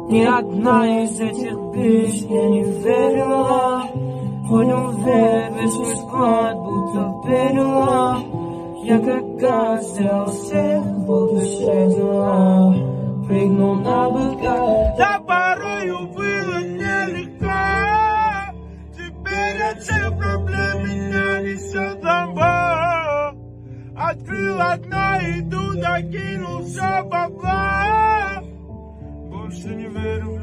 Ни одна из этих бич мне не верила. Понял весь мой склад, будто верила. Я как газ сделал всех, будущее дела. Прыгнул на быка. Да порою было нелегко. Теперь от всех проблем меня несет домой. Открыл окно и тут окинул все бабла. Больше не верю